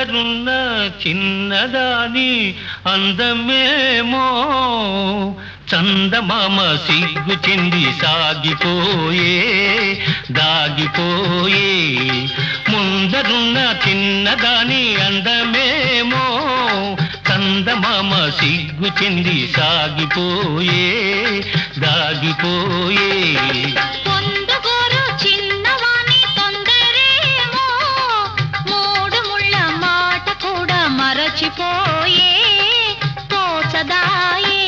ముందరున్న చిన్నదాని అందమేమో చందమామ సిగ్గు చెంది సాగిపోయే దాగిపోయే ముందరున్న చిన్నదాని అందమేమో చందమామ సిగ్గు చెంది సాగిపోయే దాగిపోయే మరచిపోయే తోచదాయే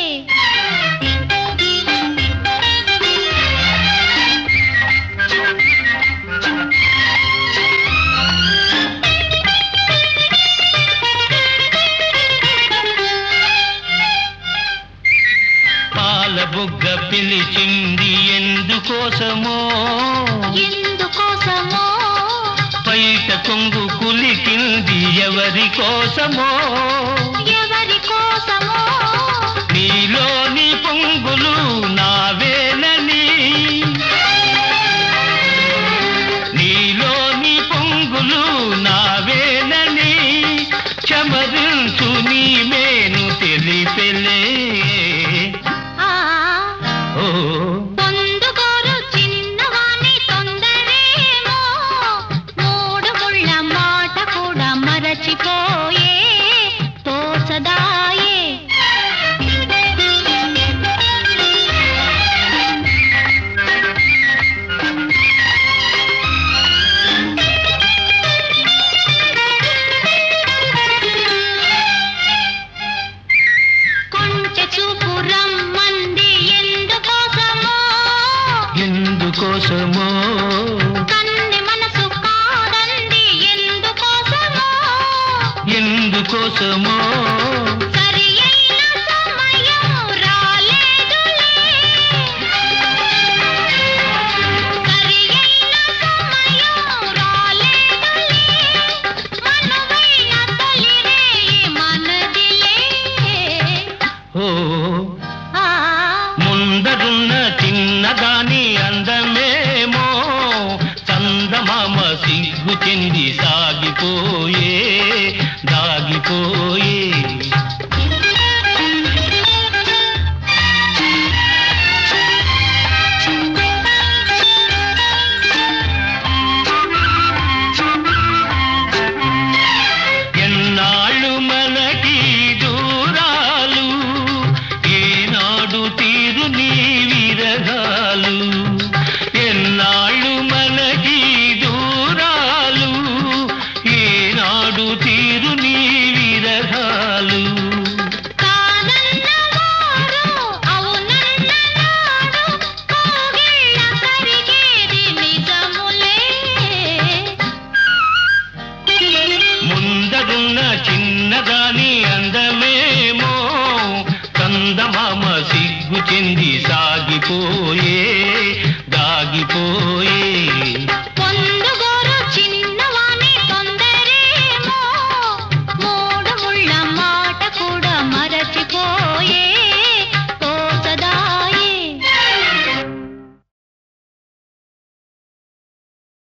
పాల బుగ్గ పిలిచింది ఎందుకోసమో ఎందుకోసమో బయట కొంగు కులికింది ఎవరి కోసమో ఎవరి కోసమో నీలోని పొంగులు నావేనని నీలోని పొంగులు నావేనని చమరించు నీ మేను తెలిపెలే మరచిపోయే తోచదాయే కొంచె చూపు రమ్మంది ఎందుకోసమో ఎందుకోసమో ఎందుకోసమో సరి అయిన సమయం రాలేదులే సరి అయిన సమయం రాలేదులే మనువైన తొలిరే మనదిలే ముందరున్న చిన్నదాని అందమేమో చందమామ సిగ్గు చెంది సాగిపోయే దాగిపోయే ఎన్నాళ్ళు మనకి దూరాలు ఏనాడు తీరు నీ విరగాలు ఎన్నాళ్ళు మనకి దూరాలు ఏనాడు తీరు నీ విరగాలు ముందరున్న చిన్నదాని అందమేమో చందమామ సిగ్గు చెంది సాగిపోయే దాగిపోయే